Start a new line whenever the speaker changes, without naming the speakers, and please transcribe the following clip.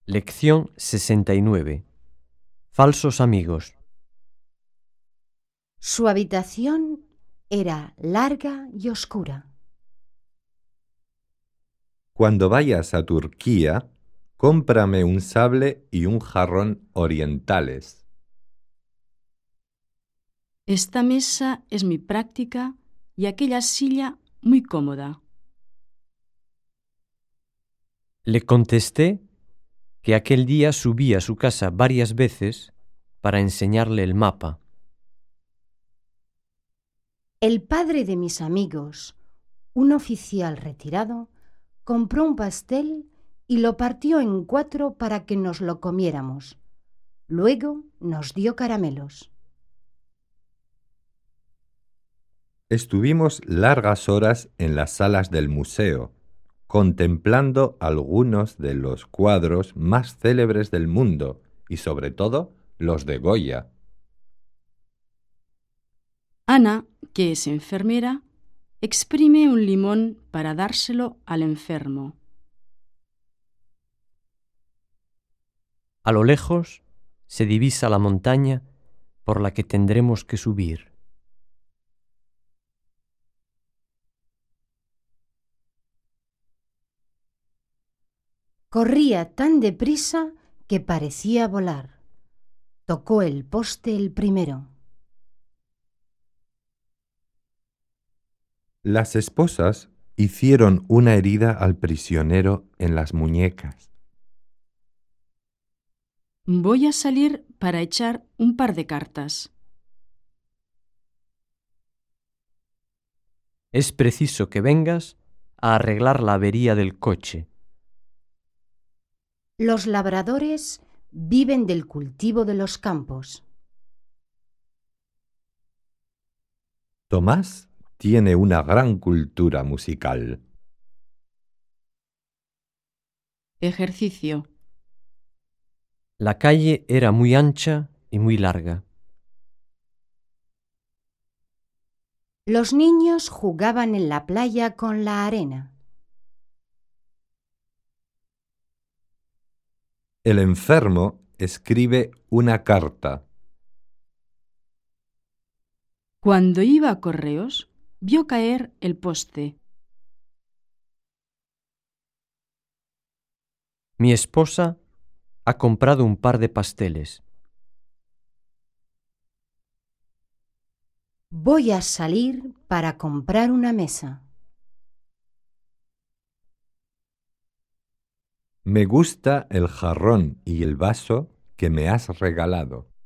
Lección 69. Falsos amigos.
Su habitación era larga y oscura.
Cuando vayas a Turquía, cómprame un sable y un jarrón orientales.
Esta mesa es muy práctica y aquella silla muy cómoda.
Le contesté que aquel día subí a su casa varias veces para enseñarle el mapa.
El padre de mis amigos, un oficial retirado, compró un pastel y lo partió en 4 para que nos lo comiéramos. Luego nos dio caramelos.
Estuvimos largas horas en las salas del museo, contemplando algunos de los cuadros más célebres del mundo y sobre todo los de Goya.
Ana, que es enfermera, exprime un limón para dárselo al enfermo.
A lo lejos se divisa la montaña por la que tendremos que subir.
Corría tan deprisa que parecía volar. Tocó el poste el primero.
Las esposas hicieron una herida al prisionero en las muñecas.
Voy a salir para echar un par de cartas.
Es preciso que vengas a arreglar la avería del coche.
Los labradores viven del cultivo de los campos.
Tomás tiene una gran cultura musical.
Ejercicio.
La calle era muy ancha y muy larga.
Los niños jugaban en la playa con la arena.
El enfermo escribe una carta.
Cuando iba a correos, vio caer el poste.
Mi esposa ha comprado un par de pasteles.
Voy a salir para comprar una mesa.
Me gusta el jarrón y el vaso que me has regalado.